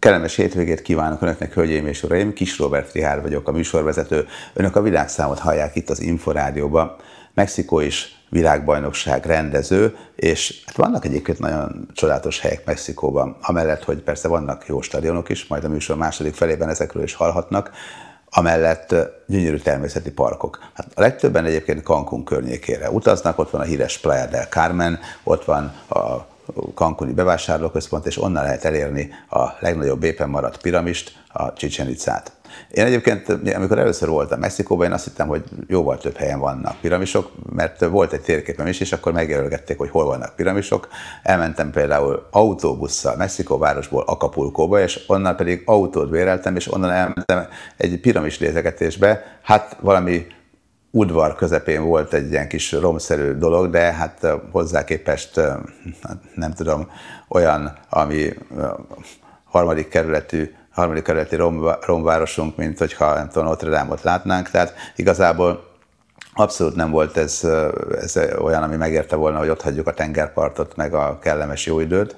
Kellemes hétvégét kívánok Önöknek, hölgyeim és uraim! Kis Róbert Richárd vagyok, a műsorvezető. Önök a világszámot hallják itt az Inforádióban. Mexikó is világbajnokság rendező, és hát vannak egyébként nagyon csodálatos helyek Mexikóban, amellett, hogy persze vannak jó stadionok is, majd a műsor második felében ezekről is hallhatnak, amellett gyönyörű természeti parkok. Hát a legtöbben egyébként Cancún környékére utaznak, ott van a híres Playa del Carmen, ott van a cancúni bevásárlóközpont, és onnan lehet elérni a legnagyobb éppen maradt piramist, a Chichén Itzát. Én egyébként, amikor először voltam Mexikóban, én azt hittem, hogy jóval több helyen vannak piramisok, mert volt egy térképem is, és akkor megjelölgették, hogy hol vannak piramisok. Elmentem például autóbusszal Mexikó városból Acapulcóba, és onnan pedig autót béreltem, és onnan elmentem egy piramis nézegetésbe. Hát valami udvar közepén volt egy ilyen kis romszerű dolog, de hát hozzá képest nem tudom, olyan, ami harmadik kerületi romvárosunk, mint hogyha nem tudom, Notre Dame-ot látnánk, tehát igazából abszolút nem volt ez olyan, ami megérte volna, hogy ott hagyjuk a tengerpartot, meg a kellemes jó időt.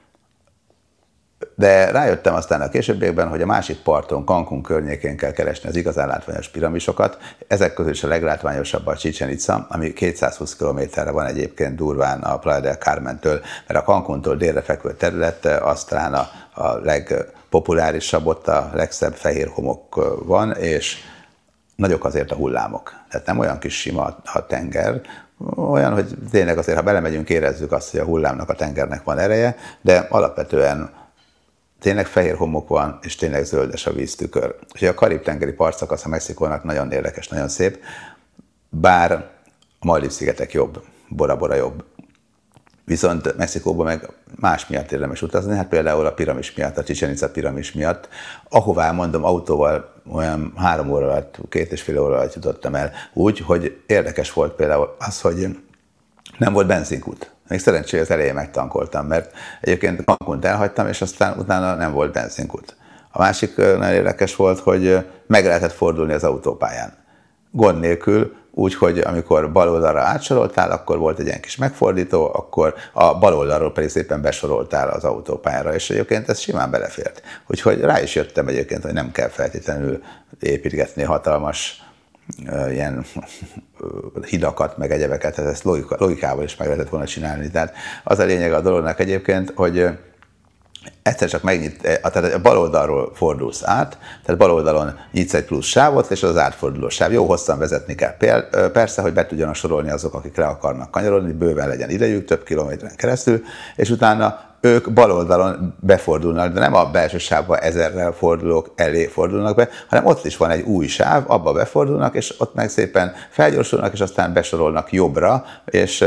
De rájöttem aztán a későbbiekben, hogy a másik parton, Cancún környékén kell keresni az igazán látványos piramisokat. Ezek közül is a leglátványosabb a Chichén Itza, ami 220 kilométerre van egyébként durván a Playa del Carmentől, mert a Cancúntól délre fekvő terület az talán a legpopulárisabb, ott a legszebb fehér homok van, és nagyok azért a hullámok. Tehát nem olyan kis sima a tenger, olyan, hogy tényleg azért, ha belemegyünk, érezzük azt, hogy a hullámnak, a tengernek van ereje, de alapvetően tényleg fehér homok van, és tényleg zöldes a víztükör. Úgyhogy a Karib-tengeri partszakasz a Mexikónak nagyon érdekes, nagyon szép, bár a Maldív-szigetek jobb, Bora-Bora jobb. Viszont Mexikóban meg más miatt érdemes utazni, hát például a piramis miatt, a Chichén Itza piramis miatt, ahová mondom autóval olyan 3 óra alatt, 2,5 óra alatt jutottam el, úgy, hogy érdekes volt például az, hogy nem volt benzinkút. Még szerencsére az elején megtankoltam, mert egyébként Cancúnt elhagytam, és aztán utána nem volt benzinkút. A másik nagyon érdekes volt, hogy meg lehetett fordulni az autópályán. Gond nélkül, úgyhogy amikor bal oldalra átsoroltál, akkor volt egy ilyen kis megfordító, akkor a bal oldalról pedig szépen besoroltál az autópályára, és egyébként ez simán belefért. Úgyhogy rá is jöttem egyébként, hogy nem kell feltétlenül építgetni hatalmas ilyen hidakat, meg egyebeket, ezt logikával is meg lehetett volna csinálni. Tehát az a lényeg a dolognak egyébként, hogy egyszer csak tehát a bal oldalról fordulsz át, tehát bal oldalon nyitsz egy plusz sávot, és az átforduló sáv. Jó hosszan vezetni kell. Persze, hogy be tudjanak sorolni azok, akik le akarnak kanyarodni, bőven legyen idejük, több kilométeren keresztül, és utána ők bal oldalon befordulnak, de nem a belső sávba 1000-rel fordulók elé fordulnak be, hanem ott is van egy új sáv, abba befordulnak, és ott meg szépen felgyorsulnak, és aztán besorolnak jobbra, és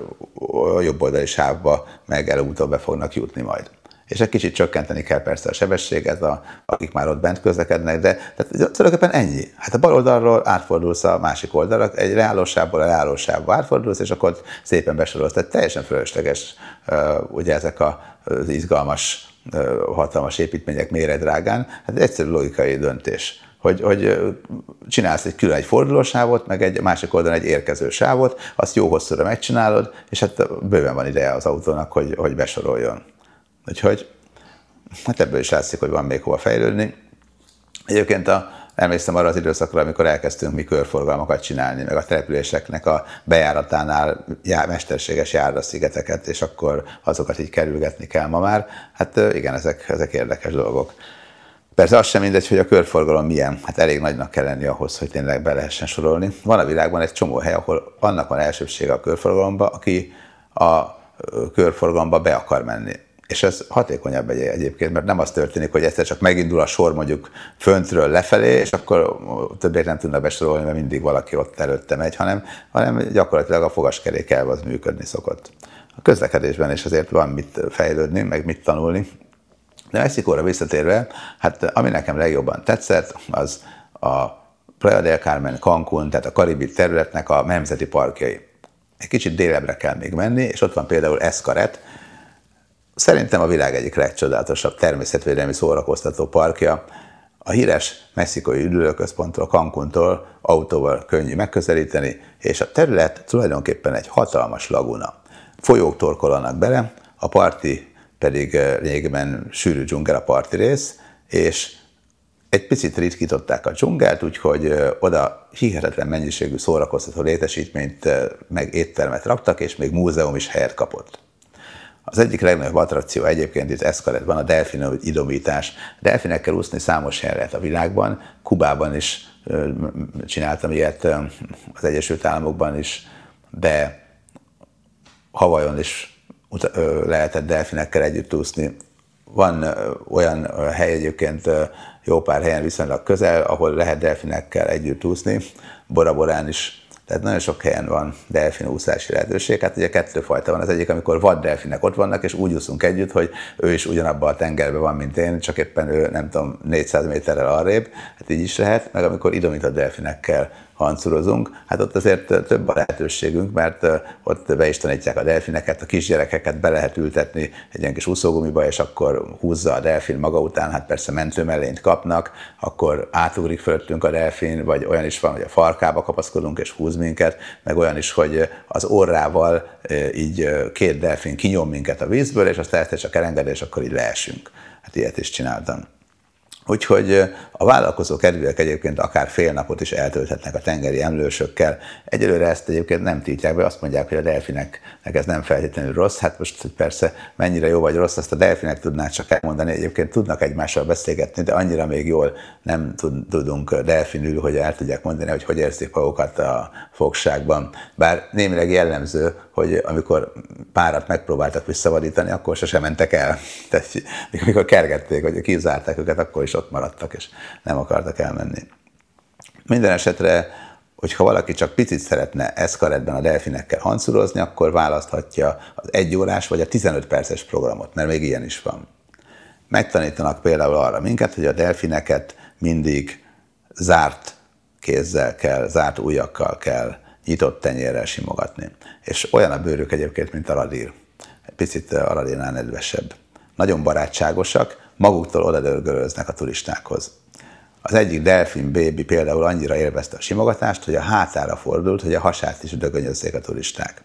a jobb oldali sávba meg előbb-utóbb be fognak jutni majd. És egy kicsit csökkenteni kell persze a sebességet, akik már ott bent közlekednek, de tehát tulajdonképpen ennyi. Hát a bal oldalról átfordulsz a másik oldalra, egy leállósávból a leállósávba átfordulsz, és akkor szépen besorolsz. Tehát teljesen fölösleges ugye ezek az izgalmas, hatalmas építmények méretdrágán. Hát egyszerű logikai döntés. Hogy csinálsz egy fordulósávot, meg egy másik oldalon egy érkező sávot, azt jó hosszúra megcsinálod, és hát bőven van ideje az autónak, hogy besoroljon. Úgyhogy hát ebből is látszik, hogy van még hova fejlődni. Egyébként emlékszem arra az időszakra, amikor elkezdtünk mi körforgalmakat csinálni, meg a településeknek a bejáratánál mesterséges járdaszigeteket, és akkor azokat így kerülgetni kell ma már. Hát igen, ezek érdekes dolgok. Persze az sem mindegy, hogy a körforgalom milyen, hát elég nagynak kell lenni ahhoz, hogy tényleg be lehessen sorolni. Van a világban egy csomó hely, ahol annak van elsőbsége a körforgalomba, aki a körforgalomba be akar menni. És ez hatékonyabb egyébként, mert nem az történik, hogy egyszer csak megindul a sor mondjuk föntről lefelé, és akkor többé nem tudnak besorolni, mert mindig valaki ott előtte megy, hanem gyakorlatilag a fogaskerék elve az működni szokott. A közlekedésben is azért van mit fejlődni, meg mit tanulni. De Mexikóra visszatérve, hát ami nekem legjobban tetszett, az a Playa del Carmen, Cancún, tehát a karibi területnek a nemzeti parkjai. Egy kicsit délebbre kell még menni, és ott van például Xcaret. Szerintem a világ egyik legcsodálatosabb természetvédelmi szórakoztató parkja. A híres mexikói üdülőközponttól, Cancúntól autóval könnyű megközelíteni, és a terület tulajdonképpen egy hatalmas laguna. Folyók torkolanak bele, a parti pedig lényegében sűrű dzsungel a parti rész, és egy picit ritkították a dzsungelt, úgyhogy oda hihetetlen mennyiségű szórakoztató létesítményt, meg éttermet raktak, és még múzeum is helyet kapott. Az egyik legnagyobb attrakció egyébként itt Xcaretban a delfin idomítás. Delfinekkel úszni számos helyen lehet a világban, Kubában is csináltam ilyet, az Egyesült Államokban is, de Hawaiion is lehetett delfinekkel együtt úszni. Van olyan hely egyébként jó pár helyen viszonylag közel, ahol lehet delfinekkel együtt úszni, Bora Borán is. Tehát nagyon sok helyen van delfinúszási lehetőség. Hát ugye kettő fajta van. Az egyik, amikor vaddelfinek ott vannak, és úgy úszunk együtt, hogy ő is ugyanabban a tengerben van, mint én, csak éppen ő, nem tudom, 400 méterrel arrébb. Hát így is lehet. Meg amikor idomított delfinekkel hancurozunk, hát ott azért több a lehetőségünk, mert ott be is tanítják a delfineket, a kisgyerekeket be lehet ültetni egy ilyen kis úszógumiba, és akkor húzza a delfin maga után, hát persze mentőmellényt kapnak, akkor átugrik fölöttünk a delfin, vagy olyan is van, hogy a farkába kapaszkodunk és húz minket, meg olyan is, hogy az orrával így két delfin kinyom minket a vízből, és aztán ezt csak elenged, és akkor így leesünk. Hát ilyet is csináltam. Úgyhogy a vállalkozó kedvűek egyébként akár fél napot is eltölthetnek a tengeri emlősökkel. Egyelőre ezt egyébként nem tiltják be, azt mondják, hogy a delfineknek ez nem feltétlenül rossz. Hát most persze mennyire jó vagy rossz, azt a delfinek tudnák csak elmondani. Egyébként tudnak egymással beszélgetni, de annyira még jól nem tudunk delfinül, hogy el tudják mondani, hogy érzik magukat a fogságban. Bár némileg jellemző, hogy amikor párat megpróbáltak visszavadítani, akkor sosem mentek el. Tehát mikor kergették, vagy kizárták őket, akkor is ott maradtak, és nem akartak elmenni. Minden esetre, hogyha valaki csak picit szeretne Xcaretben a delfinekkel hancurozni, akkor választhatja az 1 órás vagy a 15 perces programot, mert még ilyen is van. Megtanítanak például arra minket, hogy a delfineket mindig zárt kézzel kell, zárt ujjakkal kell, nyitott tenyérrel simogatni. És olyan a bőrük egyébként, mint a radír. Egy picit a radírnál nedvesebb. Nagyon barátságosak, maguktól odadörgölöznek a turistákhoz. Az egyik delfin bébi például annyira élvezte a simogatást, hogy a hátára fordult, hogy a hasát is dögönyözzék a turisták.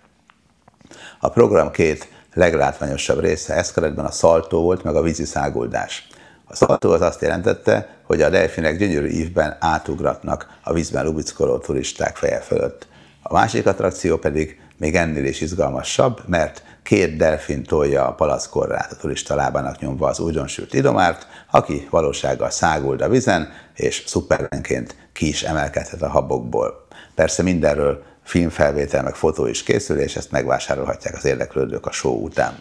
A program két leglátványosabb része Xcaretben a szaltó volt, meg a vízi száguldás. A szaltó az azt jelentette, hogy a delfinek gyönyörű ívben átugratnak a vízben lubickoló turisták feje fölött. A másik attrakció pedig még ennél is izgalmasabb, mert 2 delfin tolja a palackorrát a turista lábának nyomva az újdonsült idomárt, aki valósággal száguld a vízen, és szupermenként ki is emelkedhet a habokból. Persze mindenről filmfelvétel meg fotó is készül, és ezt megvásárolhatják az érdeklődők a show után.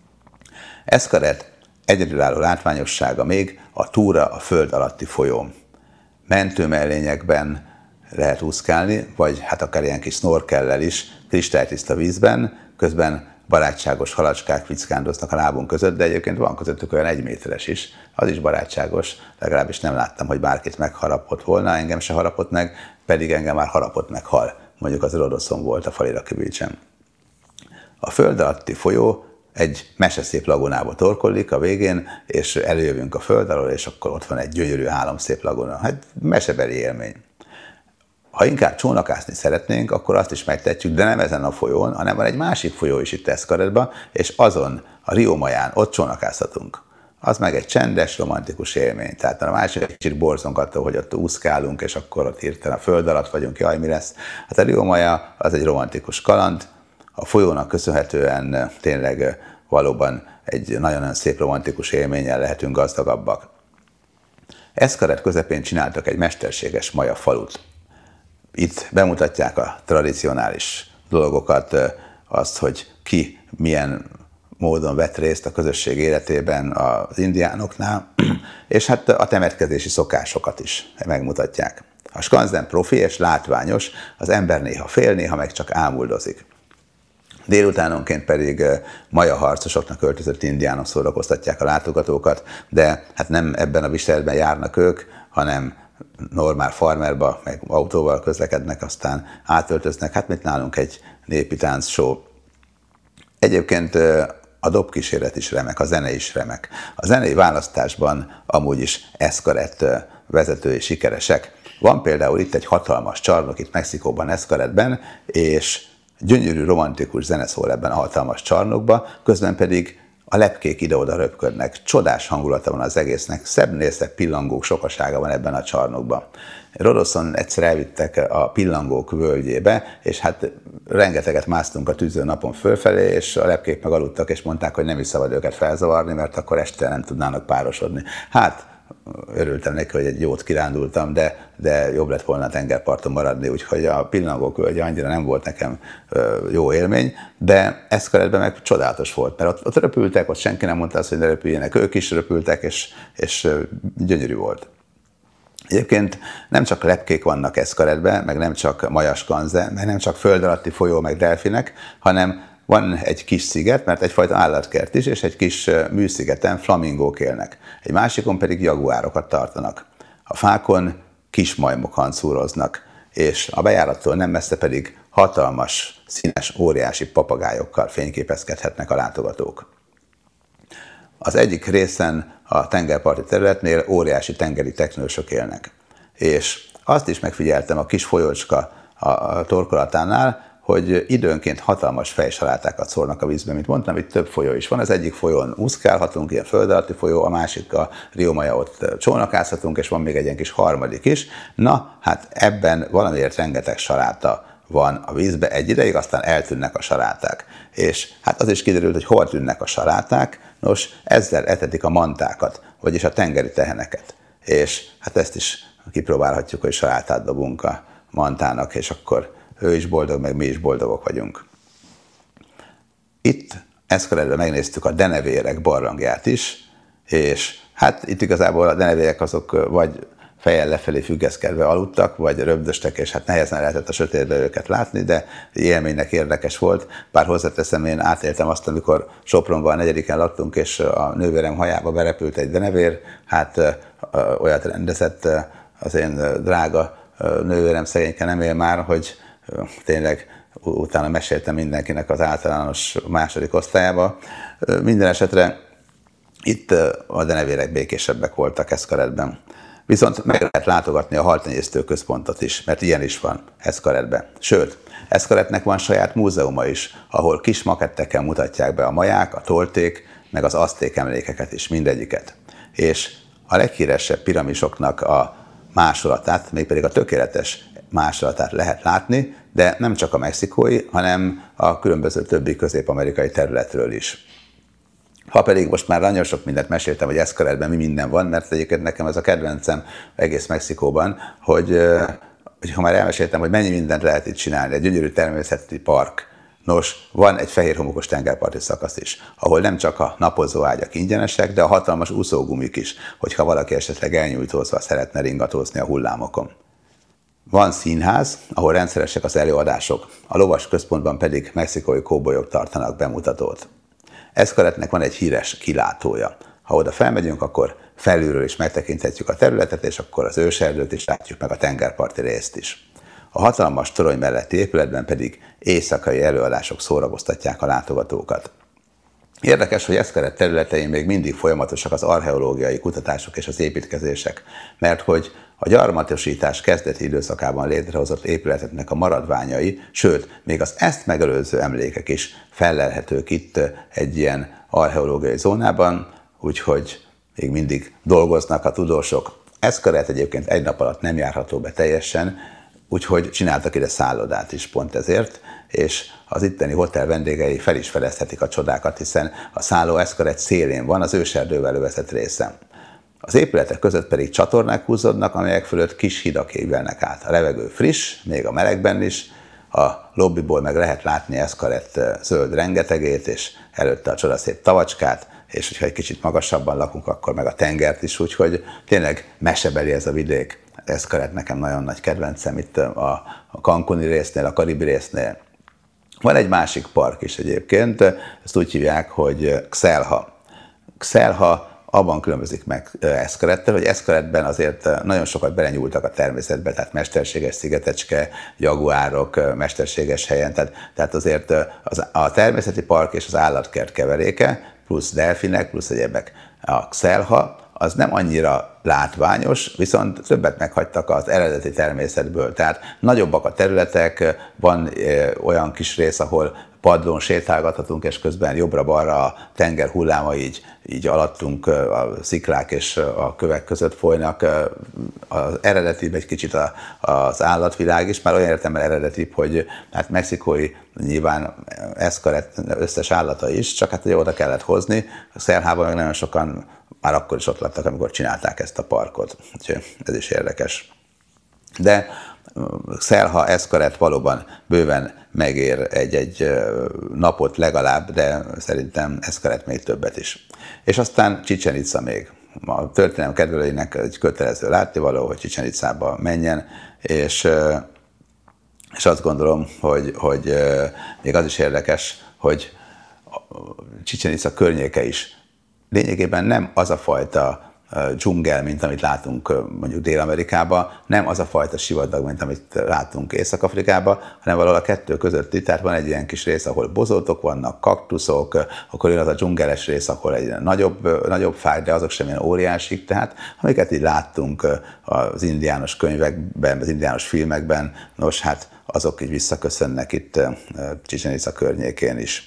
Xcaret egyedülálló látványossága még a túra a föld alatti folyón. Mentőmellényekben lehet úszkálni, vagy hát akár ilyen kis snorkellel is, kristálytiszta vízben, közben barátságos halacskák fickándoznak a lábunk között, de egyébként van közöttük olyan 1 méteres is, az is barátságos, legalábbis nem láttam, hogy bárkit megharapott volna, engem se harapott meg, pedig engem már harapott meg hal, mondjuk az Rodoszon volt a Faliraki Beach-en. A föld alatti folyó egy meseszép lagunába torkollik a végén, és előjövünk a föld alól, és akkor ott van egy gyönyörű álomszép laguna. Hát mesebeli élmény. Ha inkább csónakászni szeretnénk, akkor azt is megtehetjük, de nem ezen a folyón, hanem van egy másik folyó is itt Xcaretben, és azon, a Rio Maján, ott csónakázhatunk. Az meg egy csendes, romantikus élmény. Tehát a másik egy kicsit borzong attól, hogy ott úszkálunk, és akkor ott hirtelen a föld alatt vagyunk, jaj, mi lesz. Hát a Rio Maja az egy romantikus kaland, a folyónak köszönhetően tényleg valóban egy nagyon szép romantikus élménnyel lehetünk gazdagabbak. Xcaret közepén csináltak egy mesterséges maja falut. Itt bemutatják a tradicionális dolgokat, azt, hogy ki milyen módon vett részt a közösség életében az indiánoknál, és hát a temetkezési szokásokat is megmutatják. A skanzen profi és látványos, az ember néha fél, néha meg csak ámuldozik. Délutánonként pedig maja harcosoknak öltözött indiánok szórakoztatják a látogatókat, de hát nem ebben a viseletben járnak ők, hanem normál farmerba, meg autóval közlekednek, aztán átöltöznek, hát mint nálunk egy népi tánc show. Egyébként a dobkíséret is remek, a zene is remek. A zenei választásban amúgy is Xcaret vezetői sikeresek. Van például itt egy hatalmas csarnok, itt Mexikóban, Xcaretben, és gyönyörű romantikus zene szól ebben a hatalmas csarnokban, közben pedig A lepkék ide-oda röpködnek, csodás hangulata van az egésznek, szebbnél szebb pillangók sokasága van ebben a csarnokban. Rodoszon egyszer elvittek a pillangók völgyébe, és hát rengeteget másztunk a tűző napon fölfelé, és a lepkék meg aludtak, és mondták, hogy nem is szabad őket felzavarni, mert akkor este nem tudnának párosodni. Hát, örültem neki, hogy egy jót kirándultam, de jobb lett volna a tengerparton maradni, úgyhogy a pillangók völgye annyira nem volt nekem jó élmény, de Eszkaredben meg csodálatos volt, mert ott röpültek, ott senki nem mondta azt, hogy ne röpüljenek, ők is röpültek, és gyönyörű volt. Egyébként nem csak lepkék vannak Eszkaredben, meg nem csak majaskanze, meg nem csak föld alatti folyó, meg delfinek, hanem van egy kis sziget, mert egyfajta állatkert is, és egy kis műszigeten flamingók élnek. Egy másikon pedig jaguárokat tartanak. A fákon kismajmok hancúroznak, és a bejárattól nem messze pedig hatalmas, színes, óriási papagájokkal fényképezkedhetnek a látogatók. Az egyik részen a tengerparti területnél óriási tengeri teknősök élnek. És azt is megfigyeltem a kis folyócska a torkolatánál, hogy időnként hatalmas fejsalátákat szórnak a vízbe, mint mondtam, itt több folyó is van. Az egyik folyón úszkálhatunk, ilyen föld alatti folyó, a másik a Rio Maya, ott csónakázhatunk, és van még egy ilyen kis harmadik is. Na, hát ebben valamiért rengeteg saláta van a vízbe egy ideig, aztán eltűnnek a saláták. És hát az is kiderült, hogy hol tűnnek a saláták, nos, ezzel etetik a mantákat, vagyis a tengeri teheneket. És hát ezt is kipróbálhatjuk, hogy salátát dobunk a mantának, és akkor ő is boldog, meg mi is boldogok vagyunk. Itt Eszkaredben megnéztük a denevérek barlangját is, és hát itt igazából a denevérek azok vagy fejjel lefelé függeszkedve aludtak, vagy röbdöstek, és hát nehezen lehetett a sötétben őket látni, de élménynek érdekes volt. Bár hozzáteszem, én átéltem azt, amikor Sopronban a 4. laktunk, és a nővérem hajába berepült egy denevér, hát olyat rendezett az én drága nővérem, szegényke nem él már, hogy tényleg utána meséltem mindenkinek az általános második osztályába. Minden esetre itt a denevérek békésebbek voltak Eszkaredben. Viszont meg lehet látogatni a haltenyésztő központot is, mert ilyen is van Eszkaredben. Sőt, Eszkarednek van saját múzeuma is, ahol kis makettekkel mutatják be a maják, a tolték, meg az azték emlékeket is, mindegyiket. És a leghíresebb piramisoknak a másolatát, mégpedig a tökéletes másolatát lehet látni, de nem csak a mexikói, hanem a különböző többi közép-amerikai területről is. Ha pedig most már nagyon sok mindent meséltem, hogy Eszkaredben mi minden van, mert egyébként nekem ez a kedvencem egész Mexikóban, hogy ha már elmeséltem, hogy mennyi mindent lehet itt csinálni, egy gyönyörű természeti park. Nos, van egy fehér homokos tengerparti szakasz is, ahol nem csak a napozó ágyak ingyenesek, de a hatalmas úszógumik is, hogyha valaki esetleg elnyújtózva szeretne ringatózni a hullámokon. Van színház, ahol rendszeresek az előadások, a lovas központban pedig mexikói kóbolyok tartanak bemutatót. Eszkarednek van egy híres kilátója. Ha oda felmegyünk, akkor felülről is megtekinthetjük a területet, és akkor az őserdőt is látjuk, meg a tengerparti részt is. A hatalmas torony melletti épületben pedig éjszakai előadások szórakoztatják a látogatókat. Érdekes, hogy Eszkared területein még mindig folyamatosak az archeológiai kutatások és az építkezések, mert hogy a gyarmatosítás kezdeti időszakában létrehozott épületeknek a maradványai, sőt, még az ezt megelőző emlékek is fellelhetők itt egy ilyen archeológiai zónában, úgyhogy még mindig dolgoznak a tudósok. Eszkared egyébként egy nap alatt nem járható be teljesen, úgyhogy csináltak ide szállodát is pont ezért, és az itteni hotel vendégei fel is fedezhetik a csodákat, hiszen a szálló Eszkared szélén van, az őserdővel övezett részen. Az épületek között pedig csatornák húzódnak, amelyek fölött kis hidak évelnek át. A levegő friss, még a melegben is, a lobbyból meg lehet látni Eszkared zöld rengetegét, és előtte a csodaszép tavacskát, és hogyha egy kicsit magasabban lakunk, akkor meg a tengert is, úgyhogy tényleg mesebeli ez a vidék. Eszkared nekem nagyon nagy kedvencem itt a cancuni résznél, a karibi résznél. Van egy másik park is egyébként, ezt úgy hívják, hogy Xel-ha. Xel-ha abban különbözik meg Eszkaredtől, hogy Eszkaredben azért nagyon sokat belenyúltak a természetbe, tehát mesterséges szigetecske, jaguárok, mesterséges helyen, tehát azért a természeti park és az állatkert keveréke, plusz delfinek, plusz egyebek. A Xel-ha az nem annyira látványos, viszont többet meghagytak az eredeti természetből. Tehát nagyobbak a területek, van olyan kis rész, ahol padlón sétálgathatunk, és közben jobbra-balra a tenger hulláma így alattunk a sziklák és a kövek között folynak. Az eredetibb egy kicsit az állatvilág is, már olyan értelemben eredetibb, hogy hát mexikói nyilván Xcaret összes állata is, csak hát ugye oda kellett hozni. A Selhában meg nagyon sokan már akkor is ott laktak, amikor csinálták ezt a parkot. Úgyhogy ez is érdekes. De Selha, Xcaret valóban bőven megér egy napot legalább, de szerintem Xcaret még többet is. És aztán Chichén Itzá még. A történelem kedvelőinek egy kötelező látnivaló, hogy Chichén Itzába menjen, és azt gondolom, hogy még az is érdekes, hogy Chichén Itzá környéke is lényegében nem az a fajta dzsungel, mint amit látunk mondjuk Dél-Amerikában, nem az a fajta sivatag, mint amit látunk Észak-Afrikában, hanem valahol a kettő közötti, tehát van egy ilyen kis rész, ahol bozótok vannak, kaktuszok, akkor jön az a dzsungeles rész, ahol egy nagyobb fák, de azok sem ilyen óriásik, tehát amiket így láttunk az indiános könyvekben, az indiános filmekben, nos hát azok így visszaköszönnek itt Chichén Itzá környékén is.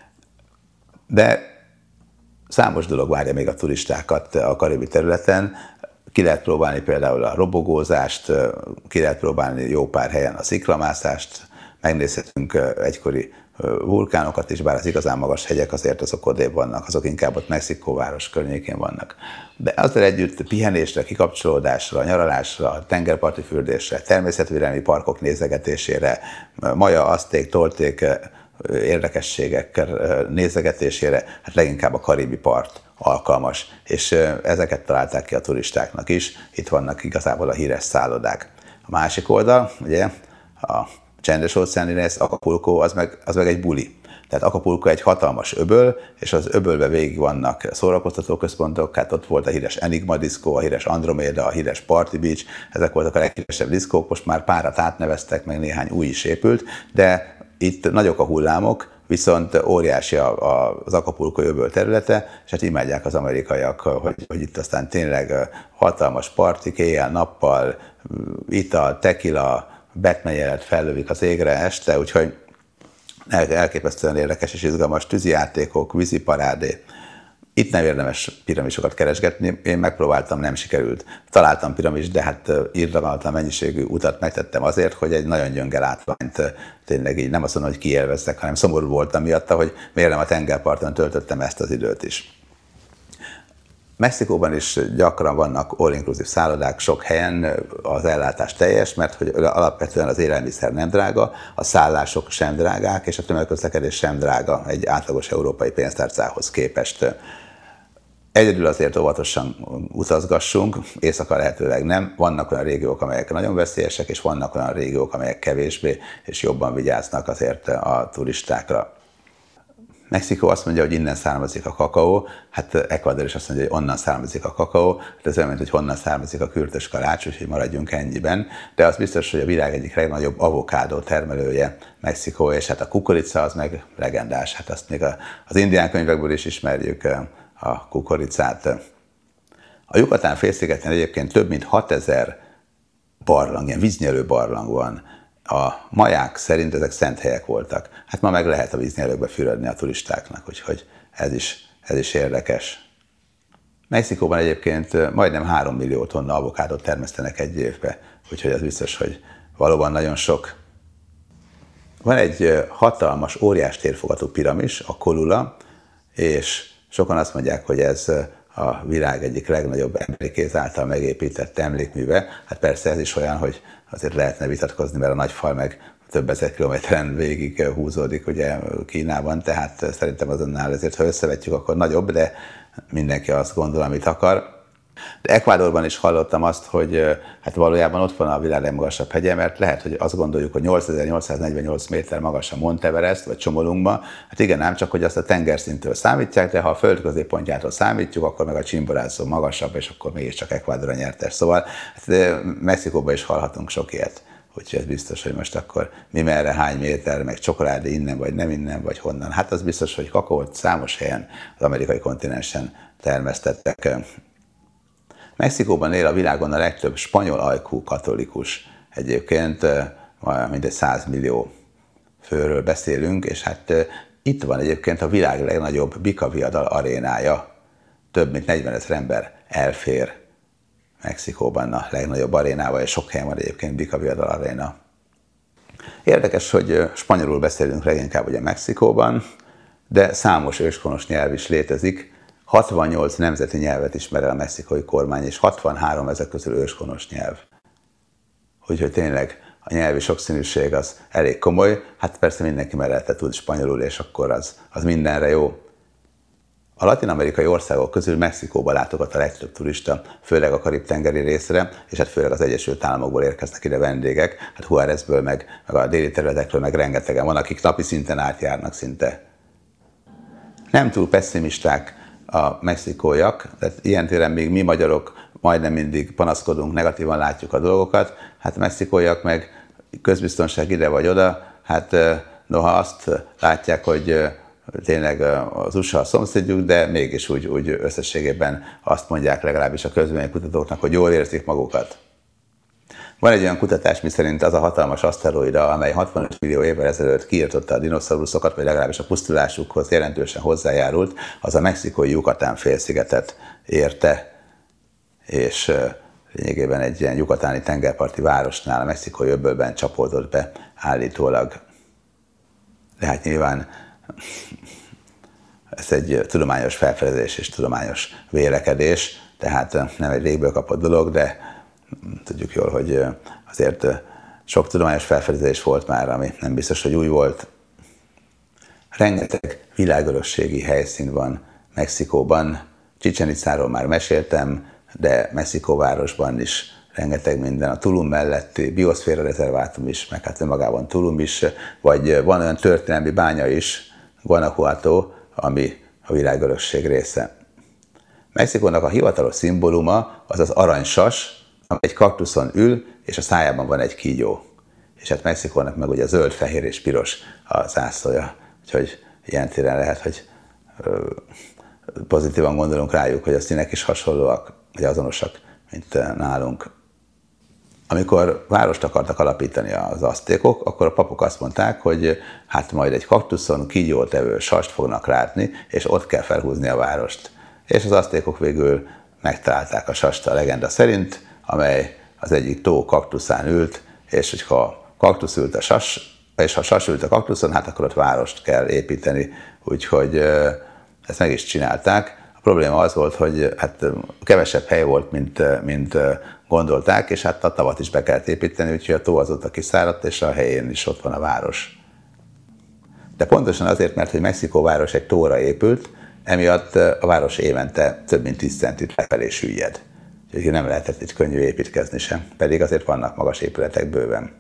De számos dolog várja még a turistákat a karibi területen. Ki lehet próbálni például a robogózást, ki lehet próbálni jó pár helyen a sziklamászást, megnézhetünk egykori vulkánokat is, bár az igazán magas hegyek azért azok odébb vannak, azok inkább ott Mexikóváros környékén vannak. De ezzel együtt pihenésre, kikapcsolódásra, nyaralásra, tengerparti fürdésre, természetvédelmi parkok nézegetésére, maja, azték, tolték érdekességek nézegetésére, hát leginkább a karibi part alkalmas, és ezeket találták ki a turistáknak is. Itt vannak igazából a híres szállodák. A másik oldal, ugye, a csendes óceáni rész, Acapulco, az meg egy buli. Tehát Acapulco egy hatalmas öböl, és az öbölbe végig vannak szórakoztató központok, hát ott volt a híres Enigma diszkó, a híres Andromeda, a híres Party Beach, ezek voltak a leghíresebb diszkók, most már párat átneveztek, meg néhány új is épült, de itt nagyok a hullámok, viszont óriási az Acapulco öböl területe, és hát imádják az amerikaiak, hogy itt aztán tényleg hatalmas partik, éjjel-nappal, ital, tequila, Batman jelet fellövik az égre este, úgyhogy elképesztően érdekes és izgalmas tűzijátékok, víziparádé. Itt nem érdemes piramisokat keresgetni, én megpróbáltam, nem sikerült. Találtam piramis, de hát irgalmatlan mennyiségű utat megtettem azért, hogy egy nagyon gyönge látványt tényleg így nem azt mondom, hogy kiélvezzek, hanem szomorú voltam miatta, hogy miért nem a tengerparton töltöttem ezt az időt is. Mexikóban is gyakran vannak all-inclusive szállodák, sok helyen az ellátás teljes, mert hogy alapvetően az élelmiszer nem drága, a szállások sem drágák, és a tömegközlekedés sem drága egy átlagos európai pénztárcához képest. Egyedül azért óvatosan utazgassunk, éjszaka lehetőleg nem. Vannak olyan régiók, amelyek nagyon veszélyesek, és vannak olyan régiók, amelyek kevésbé, és jobban vigyáznak azért a turistákra. Mexikó azt mondja, hogy innen származik a kakaó, hát Ecuador is azt mondja, hogy onnan származik a kakaó, hát ez olyan, mint hogy honnan származik a kürtös kalács, úgyhogy maradjunk ennyiben. De az biztos, hogy a világ egyik legnagyobb avokádó termelője Mexikó, és hát a kukorica az meg legendás, hát azt még az indián könyvekből is ismerjük, a kukoricát. A Yucatán félszigeten egyébként több mint 6000 barlang, ilyen víznyelő barlang van. A maják szerint ezek szent helyek voltak. Hát ma meg lehet a víznyelőkbe fürödni a turistáknak, úgyhogy ez is érdekes. Mexikóban egyébként majdnem 3 millió tonna avokádót termesztenek egy évbe, úgyhogy ez biztos, hogy valóban nagyon sok. Van egy hatalmas, óriás térfogatú piramis, a Colula, és sokan azt mondják, hogy ez a világ egyik legnagyobb emberi kéz által megépített emlékműve. Hát persze ez is olyan, hogy azért lehetne vitatkozni, mert a nagy fal meg több ezer kilométeren végig húzódik ugye Kínában, tehát szerintem azonnal ezért, ha összevetjük, akkor nagyobb, de mindenki azt gondol, amit akar. De Ecuadorban is hallottam azt, hogy hát valójában ott van a világ legmagasabb hegye, mert lehet, hogy azt gondoljuk, hogy 8848 méter magas a Mount Everest, vagy Csomolungma. Hát igen, ám csak, hogy azt a tengerszintől számítják, de ha a föld középpontjától számítjuk, akkor meg a Chimborazo magasabb, és akkor mégiscsak Ecuador a nyertes. Szóval hát Mexikóban is hallhatunk sok ilyet. Úgyhogy ez biztos, hogy most akkor mi merre, hány méter, meg csokoládé innen, vagy nem innen, vagy honnan. Hát az biztos, hogy kakaót számos helyen az amerikai kontinensen termesztettek. Mexikóban él a világon a legtöbb spanyol ajkú katolikus. Egyébként mindegy 100 millió főről beszélünk, és hát itt van egyébként a világ legnagyobb bikaviadal arénája. Több mint 40 000 ember elfér Mexikóban a legnagyobb arénával, és sok helyen van egyébként bikaviadal aréna. Érdekes, hogy spanyolul beszélünk leginkább ugye Mexikóban, de számos őshonos nyelv is létezik. 68 nemzeti nyelvet ismer el a mexikói kormány, és 63 ezek közül őshonos nyelv. Úgyhogy tényleg a nyelvi sokszínűség az elég komoly. Hát persze mindenki mellette tud spanyolul, és akkor az mindenre jó. A latin-amerikai országok közül Mexikóba látogat a legtöbb turista, főleg a Karib-tengeri részre, és hát főleg az Egyesült Államokból érkeznek ide vendégek. Hát Juárezből, meg a déli területekről, meg rengetegen van, akik napi szinten átjárnak szinte. Nem túl pessimisták a mexikóiak, tehát ilyen téren még mi magyarok majdnem mindig panaszkodunk, negatívan látjuk a dolgokat, hát a mexikóiak meg közbiztonság ide vagy oda, hát noha azt látják, hogy tényleg az USA a szomszédjuk, de mégis úgy összességében azt mondják legalábbis a közvéleménykutatóknak, hogy jól érzik magukat. Van egy olyan kutatás, miszerint az a hatalmas aszteroida, amely 65 millió évvel ezelőtt kiirtotta a dinoszauruszokat, vagy legalábbis a pusztulásukhoz jelentősen hozzájárult, az a mexikói Yucatán-félszigetet érte, és lényegében egy ilyen yucatáni tengerparti városnál a mexikói öbölben csapódott be állítólag. De hát nyilván ez egy tudományos felfedezés és tudományos vélekedés, tehát nem egy légből kapott dolog, de tudjuk jól, hogy azért sok tudományos felfedezés volt már, ami nem biztos, hogy új volt. Rengeteg világörökségi helyszín van Mexikóban. Chichén Itzáról már meséltem, de Mexikó városban is rengeteg minden. A Tulum melletti bioszféra rezervátum is, meg hát önmagában Tulum is, vagy van olyan történelmi bánya is, Guanajuato, ami a világörökség része. Mexikónak a hivatalos szimbóluma az az aranysas, ami egy kaktuszon ül, és a szájában van egy kígyó. És hát Mexikónak meg ugye zöld, fehér és piros a zászlója. Úgyhogy ilyen téren lehet, hogy pozitívan gondolunk rájuk, hogy a színek is hasonlóak, vagy azonosak, mint nálunk. Amikor várost akartak alapítani az aztékok, akkor a papok azt mondták, hogy hát majd egy kaktuszon kígyót evő sast fognak látni, és ott kell felhúzni a várost. És az aztékok végül megtalálták a sast a legenda szerint, amely az egyik tó kaktuszán ült, és hogyha kaktusz ült a sas, és ha sas ült a kaktuszon, hát akkor ott várost kell építeni, úgyhogy ezt meg is csinálták. A probléma az volt, hogy hát kevesebb hely volt, mint gondolták, és hát a tavat is be kellett építeni, úgyhogy a tó azóta kiszáradt, és a helyén is ott van a város. De pontosan azért, mert hogy Mexikó város egy tóra épült, emiatt a város évente több mint 10 centit lefelé süllyed. Úgyhogy nem lehetett itt könnyű építkezni sem, pedig azért vannak magas épületek bőven.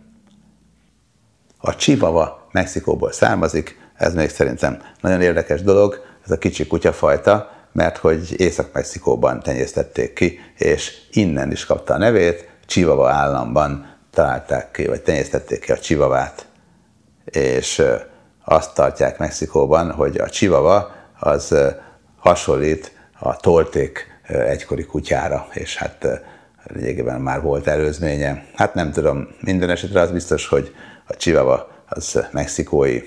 A Chihuahua Mexikóból származik, ez még szerintem nagyon érdekes dolog, ez a kicsi kutyafajta, mert hogy Észak-Mexikóban tenyésztették ki, és innen is kapta a nevét, Chihuahua államban találták ki, vagy tenyésztették ki a chihuahuát, és azt tartják Mexikóban, hogy a Chihuahua az hasonlít a tolték egykori kutyára, és hát lényegében már volt előzménye. Hát nem tudom, minden esetre az biztos, hogy a Chihuahua az mexikói.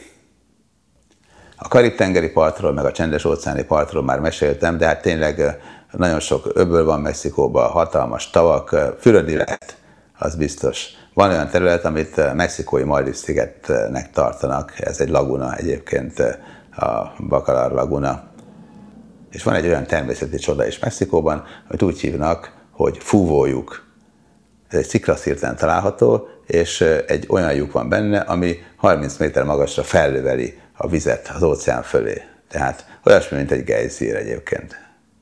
A Karib-tengeri partról, meg a Csendes-óceáni partról már meséltem, de hát tényleg nagyon sok öböl van Mexikóban, hatalmas tavak, fürödni lehet, az biztos. Van olyan terület, amit mexikói Maldív-szigetnek tartanak, ez egy laguna egyébként, a Bacalar laguna. És van egy olyan természeti csoda is Mexikóban, amit úgy hívnak, hogy fúvólyuk. Ez egy sziklaszirten található, és egy olyan lyuk van benne, ami 30 méter magasra fellöveli a vizet az óceán fölé. Tehát olyasmi, mint egy gejzír egyébként.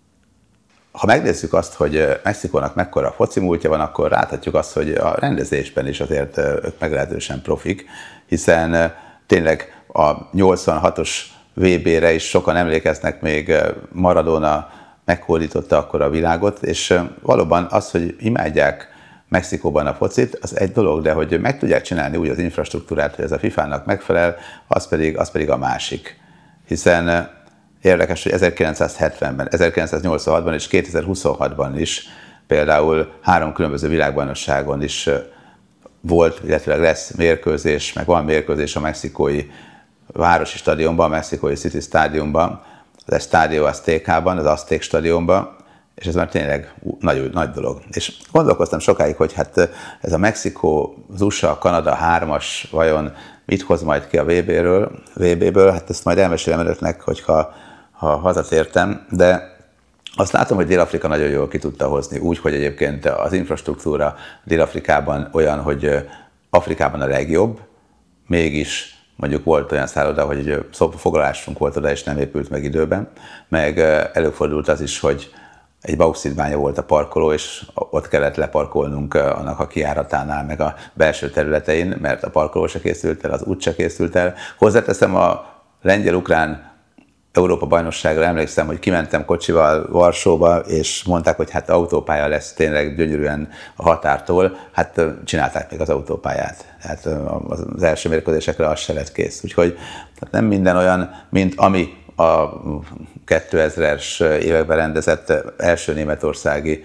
Ha megnézzük azt, hogy Mexikónak mekkora foci múltja van, akkor láthatjuk azt, hogy a rendezésben is azért ők meglehetősen profik, hiszen tényleg a 86-os VB-re is sokan emlékeznek, még Maradona meghódította akkor a világot, és valóban az, hogy imádják Mexikóban a focit, az egy dolog, de hogy meg tudják csinálni úgy az infrastruktúrát, hogy ez a FIFA-nak megfelel, az pedig a másik. Hiszen érdekes, hogy 1970-ben, 1986-ban és 2026-ban is például 3 különböző világbajnokságon is volt, illetve lesz mérkőzés, meg van mérkőzés a mexikói városi stadionban, a mexikói City Stadiumban, az Estadio Aztecában, az Azték stadionban, és ez már tényleg nagy dolog. És gondolkoztam sokáig, hogy hát ez a Mexikó, az USA, Kanada 3-as vajon mit hoz majd ki a VB-ből, hát ezt majd elmesélem önöknek, hogyha hazatértem, de azt látom, hogy Dél-Afrika nagyon jól ki tudta hozni, úgy, hogy egyébként az infrastruktúra Dél-Afrikában olyan, hogy Afrikában a legjobb, mégis mondjuk volt olyan szálloda, hogy foglalásunk volt oda, és nem épült meg időben, meg előfordult az is, hogy egy bauxitbánya volt a parkoló, és ott kellett leparkolnunk annak a kijáratánál, meg a belső területein, mert a parkoló se készült el, az út se készült el. Hozzáteszem, a lengyel-ukrán Európa-bajnokságra emlékszem, hogy kimentem kocsival Varsóba, és mondták, hogy hát autópálya lesz tényleg gyönyörűen a határtól, hát csinálták még az autópályát. Hát az első mérkőzésekre az se lett kész. Úgyhogy nem minden olyan, mint ami a 2000-es években rendezett első németországi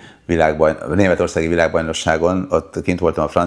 világbajnokságon. Ott kint voltam a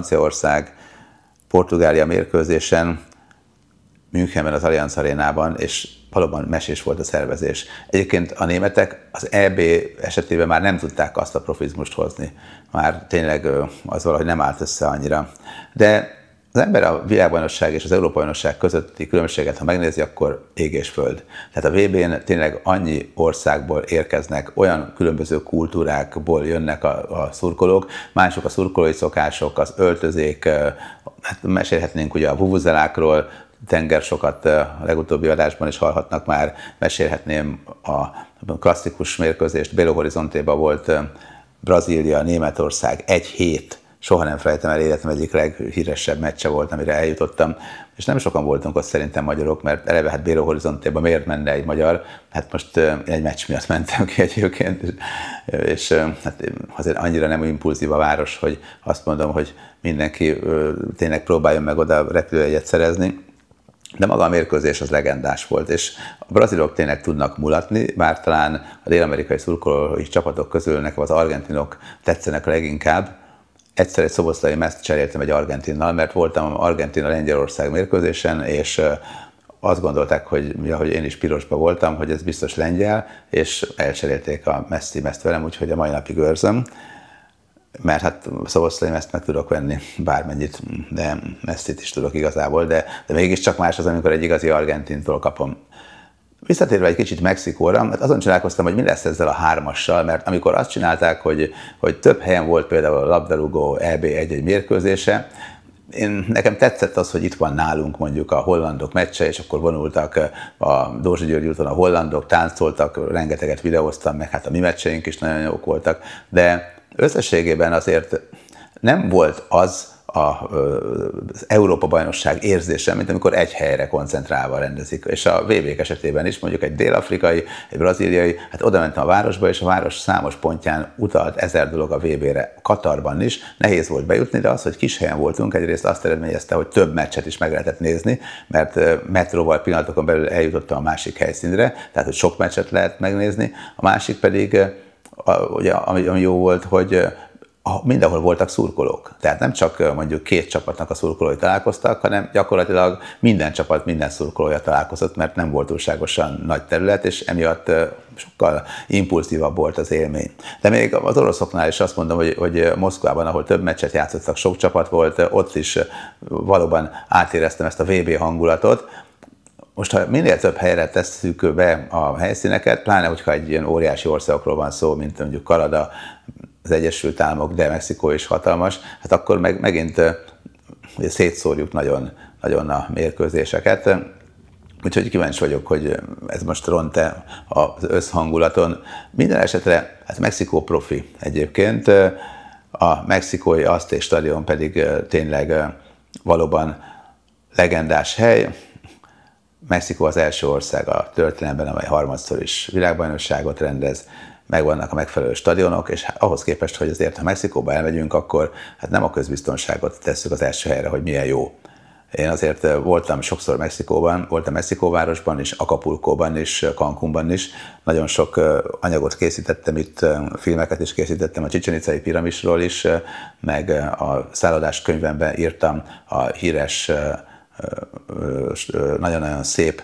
Franciaország-Portugália mérkőzésen, Münchenben, az Allianz Arénában, és valóban mesés volt a szervezés. Egyébként a németek az EB esetében már nem tudták azt a profizmust hozni. Már tényleg az valahogy nem állt össze annyira. De az ember a világbajnokság és az Európa-bajnokság közötti különbséget, ha megnézi, akkor ég és föld. Tehát a VB-n tényleg annyi országból érkeznek, olyan különböző kultúrákból jönnek a szurkolók, mások a szurkolói szokások, az öltözék, hát mesélhetnénk ugye a vuvuzelákról, tengersokat a legutóbbi adásban is hallhatnak már, mesélhetném a klasszikus mérkőzést, Belo Horizontéban volt Brazília, Németország, 1 hét, soha nem felejtem el, életem egyik leghíresebb meccse volt, amire eljutottam, és nem sokan voltunk ott szerintem magyarok, mert eleve hát Belo Horizontéban miért menne egy magyar, hát most egy meccs miatt mentem ki egyébként, és hát azért annyira nem impulzív a város, hogy azt mondom, hogy mindenki tényleg próbáljon meg oda repülőjegyet szerezni. De maga a mérkőzés az legendás volt, és a brazilok tényleg tudnak mulatni, bár talán a dél-amerikai szurkolói csapatok közül nekem az argentinok tetszenek a leginkább. Egyszer egy szoboszlai mezt cseréltem egy argentinnal, mert voltam Argentina-Lengyelország mérkőzésen, és azt gondolták, hogy ahogy én is pirosba voltam, hogy ez biztos lengyel, és elcserélték a Messi mezt velem, úgyhogy a mai napig őrzöm. Mert hát szoboszlai mezt meg tudok venni bármennyit, de Messit is tudok igazából, de mégiscsak más az, amikor egy igazi argentintól kapom. Visszatérve egy kicsit Mexikóra, hát azon csodálkoztam, hogy mi lesz ezzel a 3-assal, mert amikor azt csinálták, hogy több helyen volt például a labdarúgó EB egy mérkőzése, nekem tetszett az, hogy itt van nálunk mondjuk a hollandok meccse, és akkor vonultak a Dózsa György úton a hollandok, táncoltak, rengeteget videóztam, meg hát a mi meccseink is nagyon jók voltak, de összességében azért nem volt az az Európa-bajnokság érzése, mint amikor egy helyre koncentrálva rendezik. És a VB-k esetében is, mondjuk egy dél-afrikai, egy brazíliai, hát oda mentem a városba, és a város számos pontján utalt 1000 dolog a VB-re. Katarban is nehéz volt bejutni, de az, hogy kis helyen voltunk, egyrészt azt eredményezte, hogy több meccset is meg lehetett nézni, mert metróval pillanatokon belül eljutottam a másik helyszínre, tehát hogy sok meccset lehet megnézni. A másik pedig, ugye, ami jó volt, hogy mindenhol voltak szurkolók. Tehát nem csak mondjuk 2 csapatnak a szurkolói találkoztak, hanem gyakorlatilag minden csapat, minden szurkolója találkozott, mert nem volt túlságosan nagy terület, és emiatt sokkal impulzívabb volt az élmény. De még az oroszoknál is azt mondom, hogy Moszkvában, ahol több meccset játszottak, sok csapat volt, ott is valóban átéreztem ezt a VB hangulatot. Most, ha minél több helyre tesszük be a helyszíneket, pláne, hogyha egy ilyen óriási országokról van szó, mint mondjuk Kanada, az Egyesült Államok, de Mexikó is hatalmas, hát akkor megint szétszórjuk nagyon, nagyon a mérkőzéseket. Úgyhogy kíváncsi vagyok, hogy ez most ront-e az összhangulaton. Minden esetre, hát Mexikó profi egyébként, a mexikói Azték stadion pedig tényleg valóban legendás hely. Mexikó az első ország a történelemben, amely harmadszor is világbajnokságot rendez, megvannak a megfelelő stadionok, és ahhoz képest, hogy azért, ha Mexikóba elmegyünk, akkor hát nem a közbiztonságot tesszük az első helyre, hogy milyen jó Én azért voltam sokszor Mexikóban, voltam Mexikóvárosban is, Acapulcóban is, Cancúnban is. Nagyon sok anyagot készítettem itt, filmeket is készítettem a Chichén Itzai piramisról is, meg a szállodás könyvemben írtam a híres, nagyon-nagyon szép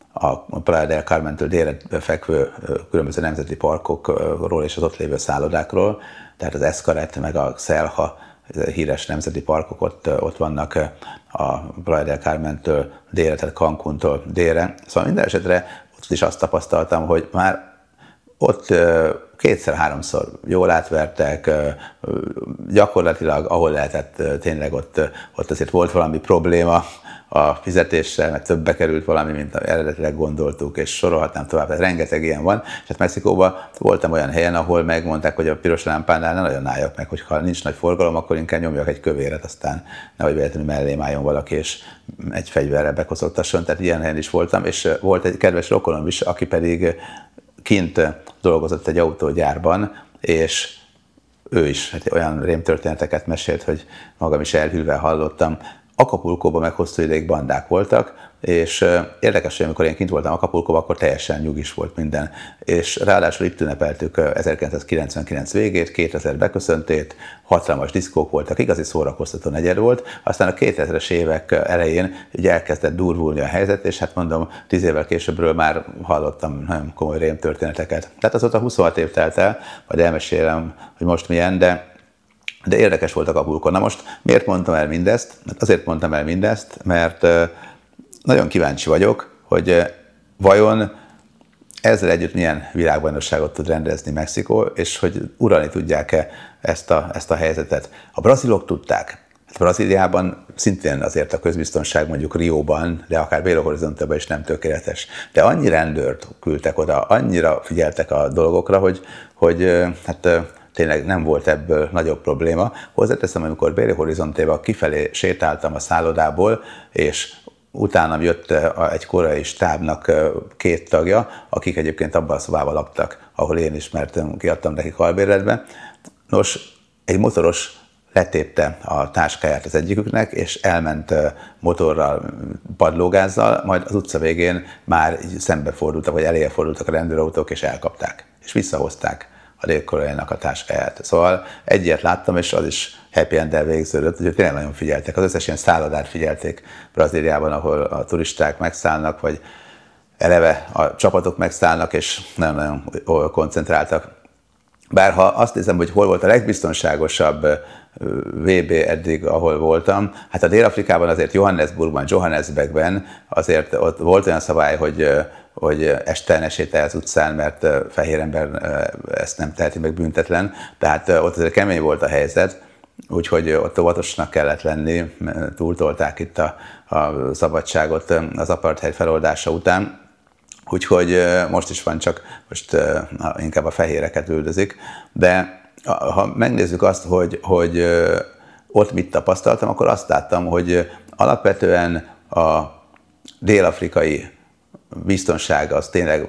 a Playa del Carmentől délre fekvő különböző nemzeti parkokról és az ott lévő szállodákról, tehát az Xcaret meg a Xelha híres nemzeti parkok ott vannak a Playa del Carmentől délre, tehát Cancuntól délre. Szóval minden esetre ott is azt tapasztaltam, hogy már ott kétszer-háromszor jól átvertek, gyakorlatilag ahol lehetett, tényleg ott azért volt valami probléma a fizetéssel, mert többbe került valami, mint eredetileg gondoltuk, és sorolhatnám tovább, tehát rengeteg ilyen van. És hát Mexikóban voltam olyan helyen, ahol megmondták, hogy a piros lámpánál ne nagyon álljak meg, hogyha nincs nagy forgalom, akkor inkább nyomjak egy kövéret, aztán nehogy véletlenül mellém álljon valaki, és egy fegyverrel bekoszoltasson, tehát ilyen helyen is voltam, és volt egy kedves rokonom is, aki pedig kint dolgozott egy autógyárban, és ő is hát olyan rémtörténeteket mesélt, hogy magam is elhűlve hallottam. Acapulcóban meg hosszú ideig bandák voltak, és érdekes, hogy amikor én kint voltam Acapulcóban, akkor teljesen nyugis volt minden. És ráadásul itt ünnepeltük 1999 végét, 2000 beköszöntét, hatalmas diszkók voltak, igazi szórakoztató negyed volt. Aztán a 2000-es évek elején ugye elkezdett durvulni a helyzet, és hát mondom, 10 évvel későbbről már hallottam nagyon komoly rémtörténeteket. Tehát azóta 26 év telt el, majd elmesélem, hogy most milyen, de érdekes volt Acapulco. Na most miért mondtam el mindezt? Azért mondtam el mindezt, mert nagyon kíváncsi vagyok, hogy vajon ezzel együtt milyen világbajnokságot tud rendezni Mexikó, és hogy uralni tudják-e ezt a helyzetet. A brazilok tudták. Hát Brazíliában szintén azért a közbiztonság mondjuk Rióban, de akár Belo Horizonte-ban is nem tökéletes. De annyi rendőrt küldtek oda, annyira figyeltek a dolgokra, hogy hát tényleg nem volt ebből nagyobb probléma. Hozzáteszem, amikor Belo Horizonte-ba kifelé sétáltam a szállodából, és utánam jött egy koreai stábnak 2 tagja, akik egyébként abban a szobában laktak, ahol én is, mert kiadtam nekik albérletbe. Nos, egy motoros letépte a táskáját az egyiküknek, és elment motorral, padlógázzal, majd az utca végén már szembefordultak, vagy eléje fordultak a rendőrautók, és elkapták, és visszahozták a dél-koreainak a táskáját. Szóval egy ilyet láttam, és az is happy end-del végződött, hogy tényleg nagyon figyeltek. Az összes ilyen szállodát figyelték Brazíliában, ahol a turisták megszállnak, vagy eleve a csapatok megszállnak, és nagyon-nagyon koncentráltak. Bár ha azt nézem, hogy hol volt a legbiztonságosabb VB eddig, ahol voltam, hát a Dél-Afrikában azért Johannesburgban azért ott volt olyan szabály, hogy este ne sétálj az utcán, mert fehér ember ezt nem teheti meg büntetlen. Tehát ott azért kemény volt a helyzet, úgyhogy ott óvatosnak kellett lenni, túltolták itt a szabadságot az apartheid feloldása után. Úgyhogy most is van, csak most inkább a fehéreket üldözik. De ha megnézzük azt, hogy ott mit tapasztaltam, akkor azt láttam, hogy alapvetően a dél-afrikai biztonság az tényleg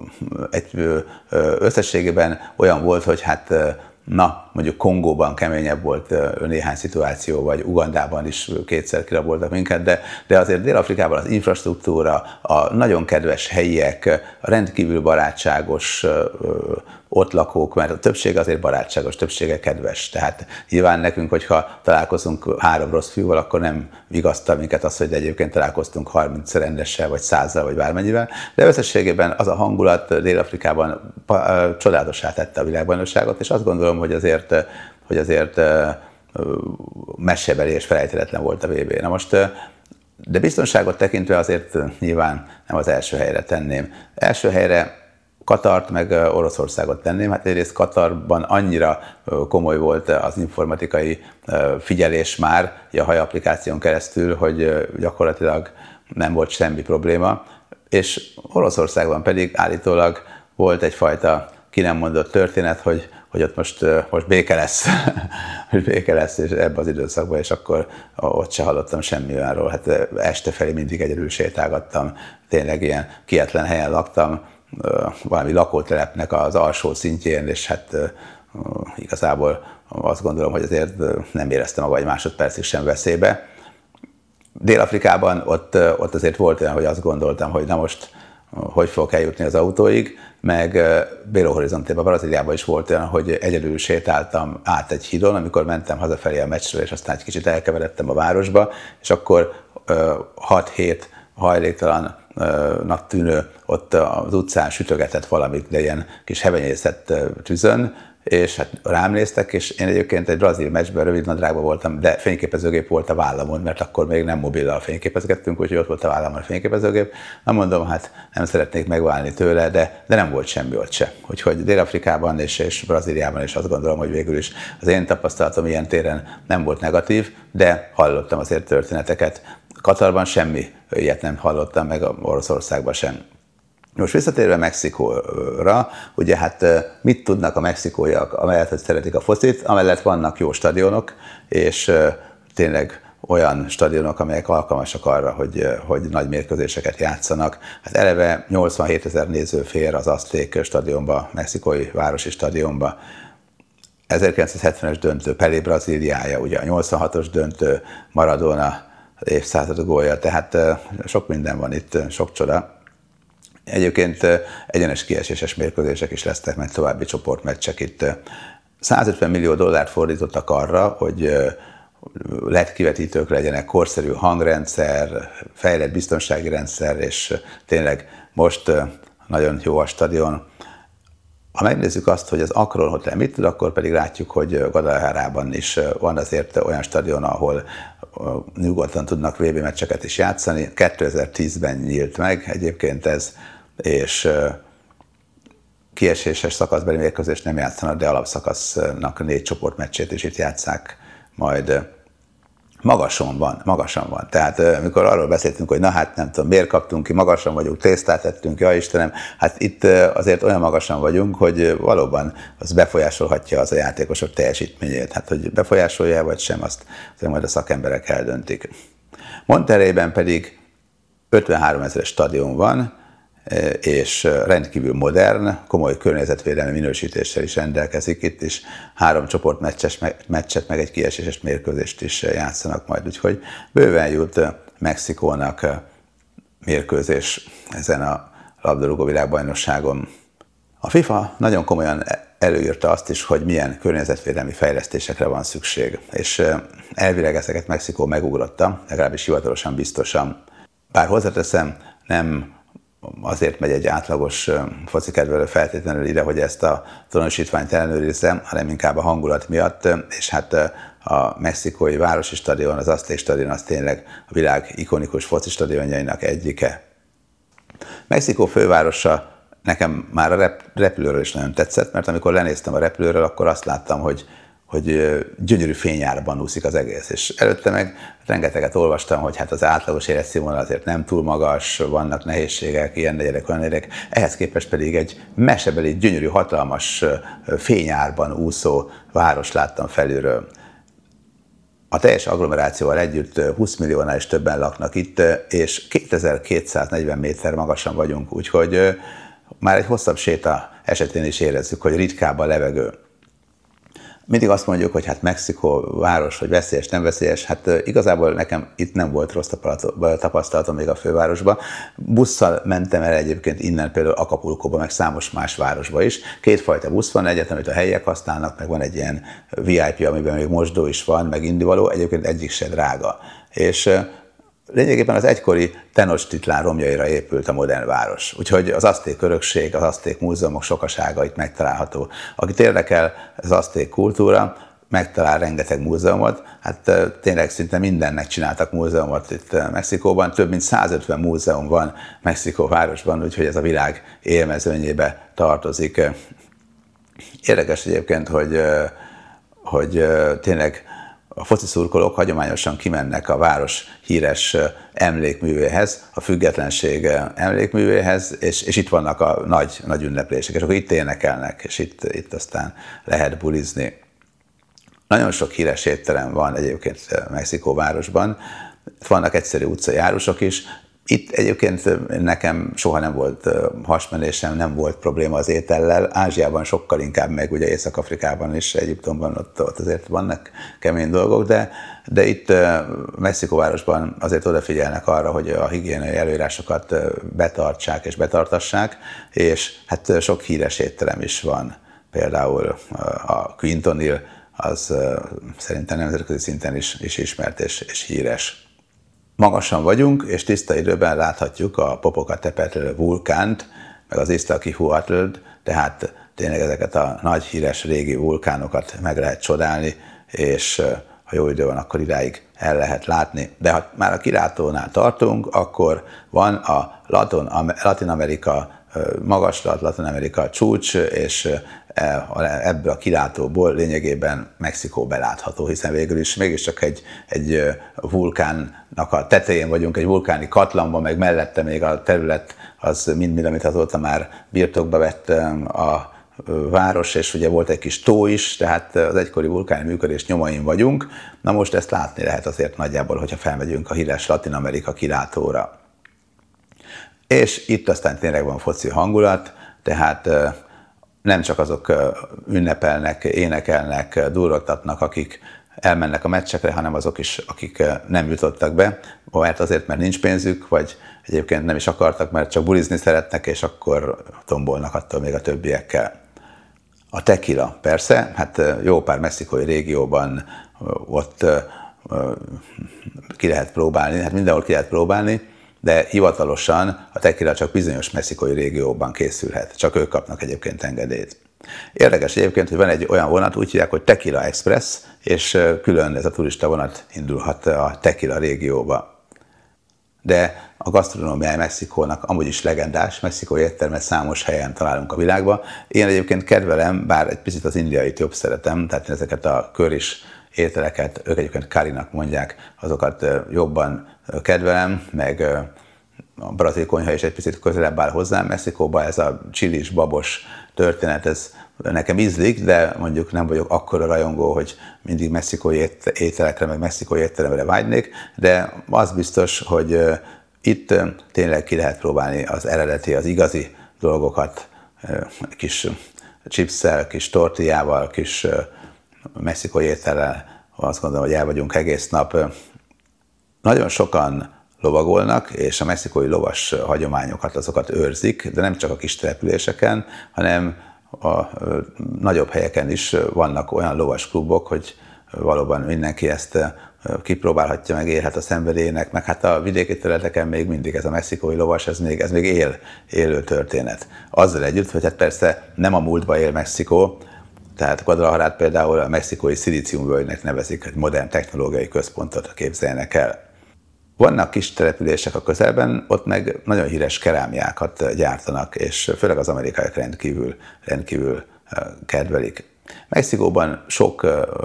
összességében olyan volt, hogy hát mondjuk Kongóban keményebb volt néhány szituáció, vagy Ugandában is 2-szer kiraboltak minket, de azért Dél-Afrikában az infrastruktúra, a nagyon kedves helyiek, a rendkívül barátságos ott lakók, mert a többsége azért barátságos, többsége kedves. Tehát nyilván nekünk, hogyha találkozunk 3 rossz fiúval, akkor nem vigasztal minket az, hogy egyébként találkoztunk 30 rendessel, vagy 100-zal, vagy bármennyivel, de összességében az a hangulat Dél-Afrikában csodálatossá tette a világbajnokságot, és azt gondolom, hogy azért messzebeli és felejthetetlen volt a VB. Na most, de biztonságot tekintve azért nyilván nem az első helyre tenném. Első helyre Katart meg Oroszországot tenném. Hát egyrészt Katarban annyira komoly volt az informatikai figyelés már a Hai applikáción keresztül, hogy gyakorlatilag nem volt semmi probléma, és Oroszországban pedig állítólag volt egyfajta ki nem mondott történet, hogy ott most béke lesz, hogy béke lesz, és ebben az időszakban, és akkor ott se hallottam semmi olyanról. Hát este felé mindig egyedül sétálgattam, tényleg ilyen kietlen helyen laktam, valami lakótelepnek az alsó szintjén, és hát igazából azt gondolom, hogy azért nem éreztem magam egy másodpercig sem veszélybe. Dél-Afrikában ott azért volt olyan, hogy azt gondoltam, hogy na most hogy fogok eljutni az autóig, meg Belo Horizonte-ban, Brazíliában is volt olyan, hogy egyedül sétáltam át egy hídon, amikor mentem hazafelé a meccsről, és aztán egy kicsit elkeveredtem a városba, és akkor 6-7 hajléktalannak tűnő ott az utcán sütögetett valamit, de ilyen kis hevenyészet tűzön, és hát rám néztek, és én egyébként egy brazil meccsben rövid nadrágban voltam, de fényképezőgép volt a vállamon, mert akkor még nem mobillal fényképezgettünk, úgyhogy ott volt a vállamon a fényképezőgép. Na mondom, hát nem szeretnék megválni tőle, de nem volt semmi ott se. Úgyhogy Dél-Afrikában és Brazíliában is azt gondolom, hogy végül is az én tapasztalatom ilyen téren nem volt negatív, de hallottam azért történeteket. Katarban semmi ilyet nem hallottam, meg Oroszországban sem. Most visszatérve Mexikóra, ugye hát mit tudnak a mexikóiak, amellett, hogy szeretik a focit, amellett vannak jó stadionok, és tényleg olyan stadionok, amelyek alkalmasak arra, hogy nagy mérkőzéseket játszanak. Hát eleve 87 000 néző fér az Azték stadionba, mexikói városi stadionba. 1970-es döntő Pelé Brazíliája, ugye a 86-os döntő Maradona évszázad gólja, tehát sok minden van itt, sok csoda. Egyébként egyenes kieséses mérkőzések is lesznek, meg további csoportmeccsek itt. $150 millió fordítottak arra, hogy LED kivetítők legyenek, korszerű hangrendszer, fejlett biztonsági rendszer, és tényleg most nagyon jó a stadion. Ha megnézzük azt, hogy az Akron Hotel mit tud, akkor pedig látjuk, hogy Guadalajarában is van azért olyan stadion, ahol nyugodtan tudnak VB meccseket is játszani. 2010-ben nyílt meg egyébként ez, és kieséses szakaszbeli mérkőzést nem játszanak, de alapszakasznak 4 csoportmeccsét is itt játsszák majd. Magasan van. Tehát mikor arról beszéltünk, hogy na hát nem tudom, miért kaptunk ki, magasan vagyunk, tésztát ettünk, ja Istenem, hát itt azért olyan magasan vagyunk, hogy valóban az befolyásolhatja az a játékosok teljesítményét. Hát hogy befolyásolja vagy sem, azt majd a szakemberek eldöntik. Monterreyben pedig 53 000 stadion van, és rendkívül modern, komoly környezetvédelmi minősítéssel is rendelkezik. Itt is 3 csoportmeccset, meg egy kieséses mérkőzést is játszanak majd, úgyhogy bőven jut Mexikónak mérkőzés ezen a labdarúgó világbajnokságon. A FIFA nagyon komolyan előírta azt is, hogy milyen környezetvédelmi fejlesztésekre van szükség, és elvileg ezeket Mexikó megugrotta, legalábbis hivatalosan biztosan. Bár hozzáteszem, nem azért megy egy átlagos focikedvelő feltétlenül ide, hogy ezt a tanúsítványt ellenőrizze, hanem inkább a hangulat miatt, és hát a mexikói városi stadion, az Azték stadion az tényleg a világ ikonikus foci stadionjainak egyike. Mexikó fővárosa nekem már a repülőről is nagyon tetszett, mert amikor lenéztem a repülőről, akkor azt láttam, hogy gyönyörű fényárban úszik az egész. És előtte meg rengeteget olvastam, hogy hát az átlagos életszínvonal azért nem túl magas, vannak nehézségek, ilyen negyedek, olyan negyedek. Ehhez képest pedig egy mesebeli, gyönyörű, hatalmas fényárban úszó város láttam felülről. A teljes agglomerációval együtt 20 milliónál is többen laknak itt, és 2240 méter magasan vagyunk, úgyhogy már egy hosszabb séta esetén is érezzük, hogy ritkább a levegő. Mindig azt mondjuk, hogy hát Mexikó város, hogy veszélyes, nem veszélyes, hát igazából nekem itt nem volt rossz tapasztalatom még a fővárosban. Busszal mentem el egyébként innen például Acapulcóba, meg számos más városba is. 2 fajta busz van, egyet, amit a helyiek használnak, meg van egy ilyen VIP, amiben még mosdó is van, meg indivaló, egyébként egyik se drága. És lényegében az egykori Tenochtitlán romjaira épült a modern város. Úgyhogy az azték örökség, az azték múzeumok sokasága itt megtalálható. Akit érdekel az azték kultúra, megtalál rengeteg múzeumot. Hát tényleg szinte mindennek csináltak múzeumot itt Mexikóban. Több mint 150 múzeum van Mexikó városban, úgyhogy ez a világ élmezőnyébe tartozik. Érdekes egyébként, hogy tényleg a foci szurkolók hagyományosan kimennek a város híres emlékművéhez, a függetlenség emlékművéhez, és itt vannak a nagy ünneplések, és akkor itt énekelnek, és itt aztán lehet bulizni. Nagyon sok híres étterem van egyébként Mexikó városban, vannak egyszerű utcajárusok is, Itt egyébként nekem soha nem volt hasmenésem, nem volt probléma az étellel. Ázsiában sokkal inkább, meg ugye Észak-Afrikában is, Egyiptomban ott azért vannak kemény dolgok, de itt Mexikóvárosban azért odafigyelnek arra, hogy a higiéniai előírásokat betartsák és betartassák, és hát sok híres étterem is van. Például a Quintonil, az szerintem nemzetközi szinten is ismert és híres. Magasan vagyunk, és tiszta időben láthatjuk a Popocatépetl vulkánt, meg az Iztaccíhuatlt, tehát tényleg ezeket a nagy híres régi vulkánokat meg lehet csodálni, és ha jó idő van, akkor idáig el lehet látni. De ha már a kilátónál tartunk, akkor van a Latin-Amerika magaslat, Latin-Amerika csúcs, és ebből a kilátóból lényegében Mexikó belátható, hiszen végül is mégiscsak egy vulkánnak a tetején vagyunk, egy vulkáni katlanban, meg mellette még a terület az mind, amit azóta már birtokba vett a város, és ugye volt egy kis tó is, tehát az egykori vulkáni működés nyomain vagyunk. Na most ezt látni lehet azért nagyjából, hogyha felmegyünk a híres Latin-Amerika kilátóra. És itt aztán tényleg van foci hangulat, tehát nem csak azok ünnepelnek, énekelnek, durrogtatnak, akik elmennek a meccsekre, hanem azok is, akik nem jutottak be, mert azért, mert nincs pénzük, vagy egyébként nem is akartak, mert csak bulizni szeretnek, és akkor tombolnak attól még a többiekkel. A tequila persze, hát jó pár mexikói régióban ott ki lehet próbálni, hát mindenhol ki lehet próbálni, de hivatalosan a tequila csak bizonyos mexikói régióban készülhet, csak ők kapnak egyébként engedélyt. Érdekes egyébként, hogy van egy olyan vonat, úgy hívják, hogy Tequila Express, és külön ez a turista vonat indulhat a tequila régióba. De a gasztronómiája Mexikónak amúgy is legendás, mexikói éttermet számos helyen találunk a világban. Én egyébként kedvelem, bár egy picit az indiait jobb szeretem, tehát ezeket a köris ételeket, ők egyébként currynak mondják, azokat jobban kedvelem, meg a brazil konyha is egy picit közelebb áll hozzám. Mexikóban ez a csilis, babos történet, ez nekem ízlik, de mondjuk nem vagyok akkora rajongó, hogy mindig mexikói ételekre, meg mexikói ételemre vágynék, de az biztos, hogy itt tényleg ki lehet próbálni az eredeti, az igazi dolgokat, kis chipsszel, kis tortillával, kis mexikói étellel, azt gondolom, hogy el vagyunk egész nap. Nagyon sokan lovagolnak, és a mexikói lovas hagyományokat, azokat őrzik, de nem csak a kis településeken, hanem a nagyobb helyeken is vannak olyan lovas klubok, hogy valóban mindenki ezt kipróbálhatja, meg élhet a szenvedélynek, meg hát a vidéki területeken még mindig ez a mexikói lovas, ez még élő történet. Azzal együtt, hogy hát persze nem a múltba él Mexikó, tehát Guadalajarát például a mexikói szilíciumvölgynek nevezik, egy modern technológiai központot képzeljenek el. Vannak kis települések a közelben, ott meg nagyon híres kerámiákat gyártanak, és főleg az amerikaiak rendkívül kedvelik. Mexikóban sok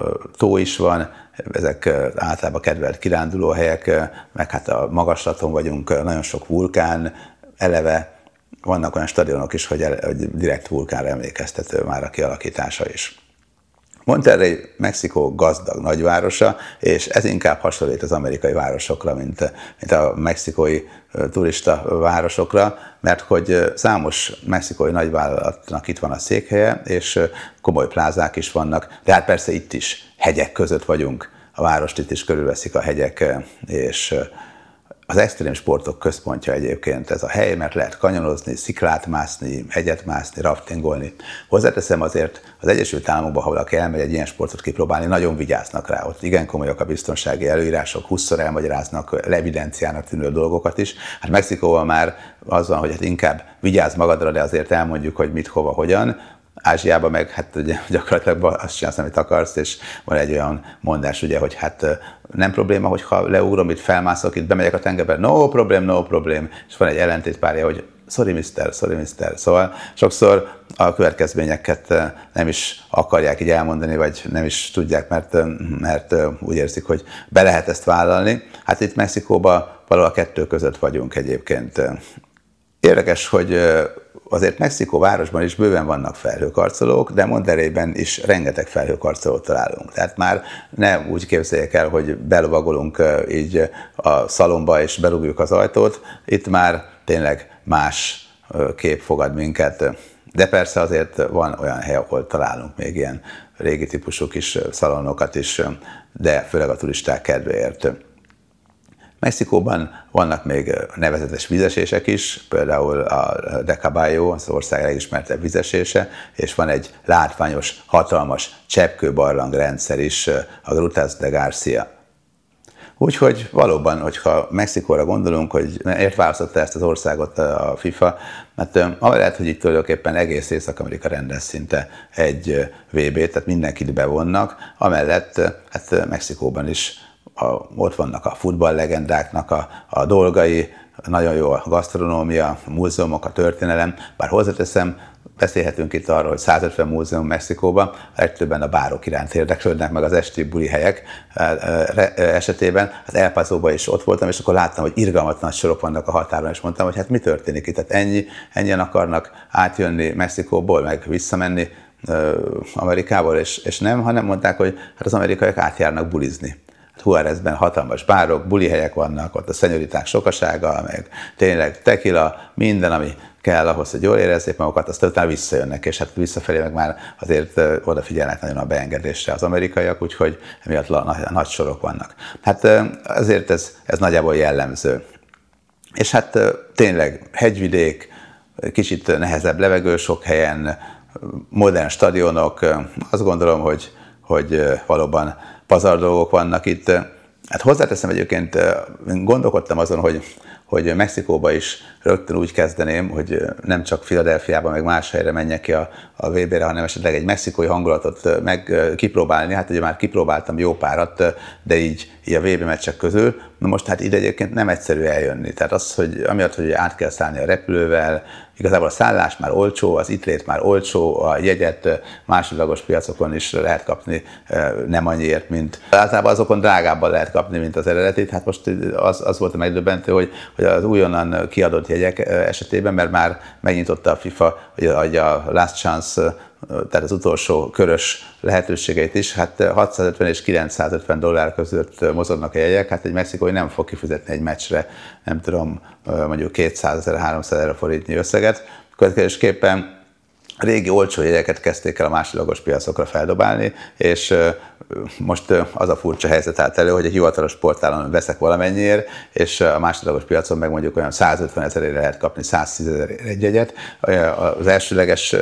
tó is van, ezek általában kedvelt kirándulóhelyek, meg hát a magaslaton vagyunk, nagyon sok vulkán, eleve vannak olyan stadionok is, hogy direkt vulkánra emlékeztető már a kialakítása is. Monterrey Mexikó gazdag nagyvárosa, és ez inkább hasonlít az amerikai városokra, mint a mexikói turista városokra, mert hogy számos mexikói nagyvállalatnak itt van a székhelye, és komoly plázák is vannak, de hát persze itt is hegyek között vagyunk, a várost itt is körülveszik a hegyek, és az extrém sportok központja egyébként ez a hely, mert lehet kanyonozni, sziklát mászni, hegyet mászni, raftingolni. Hozzáteszem azért, az Egyesült Államokban, ha valaki elmegy egy ilyen sportot kipróbálni, nagyon vigyáznak rá. Ott igen komolyak a biztonsági előírások, 20-szor elmagyaráznak levidenciának tűnő dolgokat is. Hát Mexikóval már az van, hogy hát inkább vigyázz magadra, de azért elmondjuk, hogy mit, hova, hogyan. Ázsiában meg hát ugye, gyakorlatilag azt csinálsz, amit akarsz, és van egy olyan mondás, ugye, hogy hát nem probléma, hogyha leugrom, itt felmászok, itt bemegyek a tengerbe, no problem, és van egy ellentétpárja, hogy sorry mister, szóval sokszor a következményeket nem is akarják így elmondani, vagy nem is tudják, mert úgy érzik, hogy be lehet ezt vállalni. Hát itt Mexikóban valahol a kettő között vagyunk egyébként. Érdekes, hogy azért Mexikó városban is bőven vannak felhőkarcolók, de Monterreyben is rengeteg felhőkarcolót találunk. Tehát már ne úgy képzeljék el, hogy belovagolunk így a szalomba és berúgjuk az ajtót, itt már tényleg más kép fogad minket. De persze azért van olyan hely, ahol találunk még ilyen régi típusú kis szalonokat is, de főleg a turisták kedvéért. Mexikóban vannak még nevezetes vízesések is, például a de Caballo, az ország legismertebb vízesése, és van egy látványos, hatalmas cseppkőbarlangrendszer is, a Grutas de Garcia. Úgyhogy valóban, hogyha Mexikóra gondolunk, hogy miért választotta ezt az országot a FIFA, mert amellett, hogy itt tulajdonképpen egész Észak-Amerika rendez szinte egy VB-t, tehát mindenkit bevonnak, amellett hát Mexikóban is ott vannak a futballlegendáknak a dolgai, nagyon jó a gasztronómia, a múzeumok, a történelem, bár hozzáteszem, beszélhetünk itt arról, hogy 150 múzeum Mexikóban, a legtöbben a bárok iránt érdeklődnek, meg az esti buli helyek esetében. Hát El Pasoban is ott voltam, és akkor láttam, hogy irgalmatlan nagy sorok vannak a határon, és mondtam, hogy hát mi történik itt, tehát ennyien akarnak átjönni Mexikóból, meg visszamenni Amerikából, és nem, hanem mondták, hogy hát az amerikaiak átjárnak bulizni. Juárezben hatalmas bárok, bulihelyek vannak, ott a szenyoriták sokasága, meg tényleg tequila, minden, ami kell ahhoz, hogy jól érezzék magukat, aztán utána visszajönnek, és hát visszafelé meg már azért odafigyelnek nagyon a beengedésre az amerikaiak, úgyhogy emiatt nagy sorok vannak. Hát azért ez nagyjából jellemző. És hát tényleg hegyvidék, kicsit nehezebb levegő sok helyen, modern stadionok, azt gondolom, hogy valóban pazar dolgok vannak itt. Hát hozzáteszem egyébként, gondolkodtam azon, hogy Mexikóba is rögtön úgy kezdeném, hogy nem csak Philadelphiába, meg más helyre menjek ki a VB-re, hanem esetleg egy mexikói hangulatot kipróbálni. Hát ugye már kipróbáltam jó párat, de így a VB meccsek közül. Na most hát ide egyébként nem egyszerű eljönni. Tehát az, hogy amiatt, hogy át kell szállni a repülővel, igazából a szállás már olcsó, az itt lét már olcsó, a jegyet másodlagos piacokon is lehet kapni nem annyiért, mint általában azokon drágábban lehet kapni, mint az eredetit. Hát most az volt a megdöbbentő, hogy az újonnan kiadott jegyek esetében, mert már megnyitotta a FIFA, hogy a last chance, tehát az utolsó körös lehetőségeit is, hát 650 és 950 dollár között mozognak a jegyek, hát egy mexikói nem fog kifizetni egy meccsre, nem tudom, mondjuk 200 000, 300 000 forintnyi összeget. Következésképpen régi olcsó jegyeket kezdték el a másodlagos piacokra feldobálni, és most az a furcsa helyzet állt elő, hogy egy hivatalos portálon veszek valamennyiért, és a másodlagos piacon meg mondjuk olyan 150 000-ére lehet kapni 110 000 egy jegyet, az elsőleges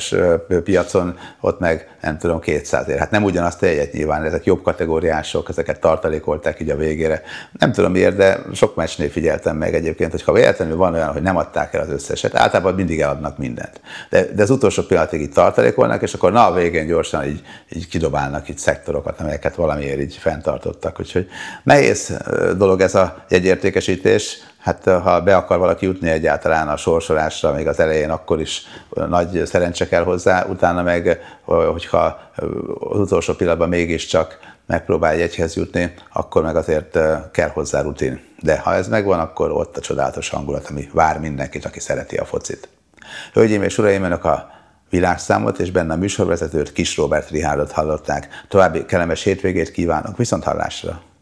piacon ott meg nem tudom 200-ért. Hát nem ugyanazt a jegyet nyilván, ezek jobb kategóriások, ezeket tartalékolták így a végére. Nem tudom miért, de sok meccsnél figyeltem meg egyébként, hogy ha véletlenül van olyan, hogy nem adták el az összeset, általában mindig eladnak mindent. De az utolsó pillanatig így tartalékolnak, és akkor a végén gyorsan így kidobálnak így szektorokat, amelyeket valamiért így fenntartottak. Úgyhogy nehéz dolog ez a jegyértékesítés. Hát ha be akar valaki jutni egyáltalán a sorsolásra, még az elején, akkor is nagy szerencse kell hozzá, utána meg, hogyha az utolsó pillanatban mégiscsak megpróbál jegyhez jutni, akkor meg azért kell hozzá rutin. De ha ez megvan, akkor ott a csodálatos hangulat, ami vár mindenkit, aki szereti a focit. Hölgyeim és uraim, önök a Világszámot és benne a műsorvezetőt, Kis Róbert Richárdot hallották. További kellemes hétvégét kívánok, viszonthallásra!